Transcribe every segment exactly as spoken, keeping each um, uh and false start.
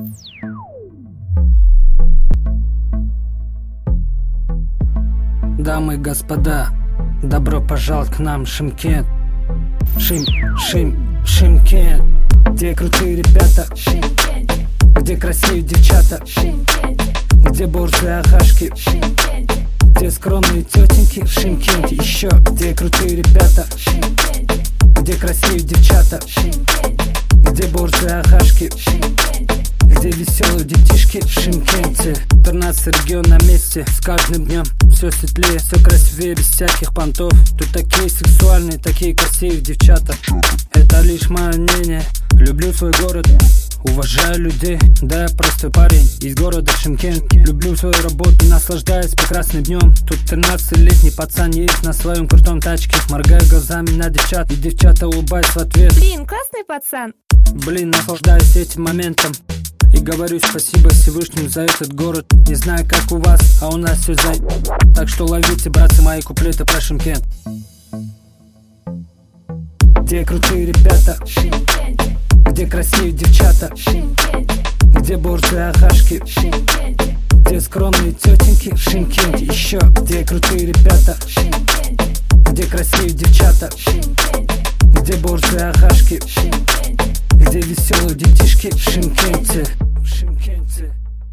Дамы и господа, добро пожаловать к нам, Шымкент. Шим, Шим, Шымкент. Где крутые ребята, Шымкенте. Где красивые девчата, Шымкенте. Где борзые ахашки, Шымкенте. Где скромные тетеньки, в Шымкенте. Еще где крутые ребята, Шымкенте. Где красивые девчата, Шымкенте. Где борзые ахашки, Шымкенте. где веселые детишки, в Шымкенте. тринадцатый регион на месте, с каждым днем все светлее, все красивее, без всяких понтов. Тут такие сексуальные, такие красивые девчата. Это лишь мое мнение. Люблю свой город, уважаю людей. Да, я простой парень из города Шымкент. Люблю свою работу, наслаждаюсь прекрасным днем. Тут тринадцатилетний пацан едет на своем крутом тачке. Моргаю глазами на девчат, и девчата улыбаются в ответ. Блин, классный пацан. Блин, наслаждаюсь этим моментом. И говорю спасибо Всевышнему за этот город. Не знаю, как у вас, а у нас все за... Так что ловите, братцы, мои куплеты про Шымкент. Где крутые ребята, Шымкенте. где красивые девчата, Шымкенте. где борзые ахашки, Шымкенте. где скромные тетеньки, в Шымкенте. Еще где крутые ребята, Шымкенте. где красивые девчата, Шымкенте. где борзые ахашки, Шымкенте. где веселые детишки, в Шымкенте. В Шымкенте.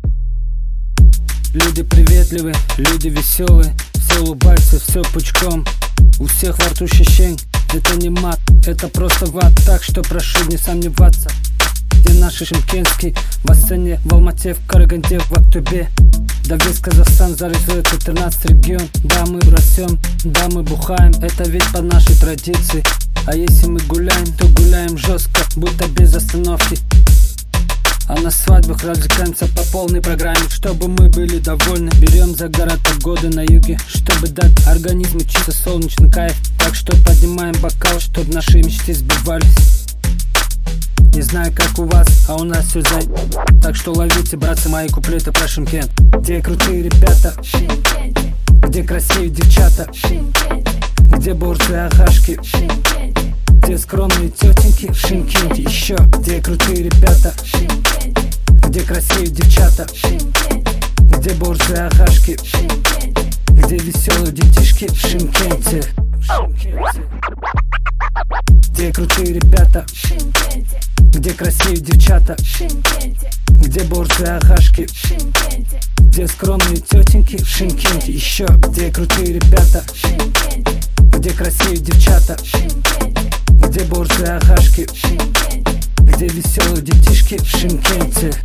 Люди приветливые, люди веселые, все улыбаются, все пучком. У всех во рту ощущение, это не мат, это просто ват. Так что прошу не сомневаться. Где наши шымкентские, в Астане, в Алмате, в Караганде, в Актубе. Да весь Казахстан зарисуется тринадцатый регион. Да, мы растем, да, мы бухаем, это ведь по нашей традиции. А если мы гуляем, то гуляем жестко, будто без остановки. А на свадьбах развлекаемся по полной программе, чтобы мы были довольны. Берем загорать погоды на юге, чтобы дать организму чисто солнечный кайф. Так что поднимаем бокал, чтобы наши мечты сбивались. Не знаю, как у вас, а у нас все за... Так что ловите, братцы, мои куплеты про Шымкент. Где крутые ребята, Шымкенте. где красивые девчата, Шымкенте. где борзые ахашки, Шымкенте. где скромные тетеньки, в Шымкенте. Еще где крутые ребята, Шымкенте. где красивые девчата, Шымкенте. где борзые ахашки, Шымкенте. где веселые детишки, в Шымкенте. В Шымкенте. Где крутые ребята, Шымкенте. где красивые девчата, Шымкенте. где борзые ахашки, Шымкенте. где скромные тетеньки, в Шымкенте. Еще где крутые ребята, Шымкенте. где красивые девчата, Шымкенте. где борзые ахашки, Шымкенте. где веселые детишки, в Шымкенте.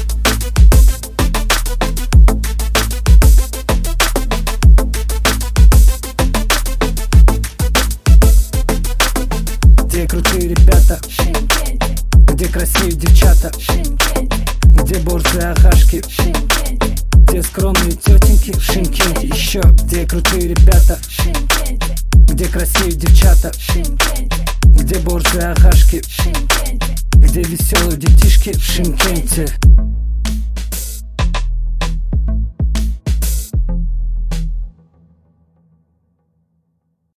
Где крутые ребята, Шымкенте. где красивые девчата, Шымкенте. где борзые ахашки, Шымкенте. где скромные тетеньки, в Шымкенте. Еще где крутые ребята, Шымкенте. где красивые девчата, Шымкенте. где борзые ахашки, Шымкенте. где веселые детишки, в Шымкенте.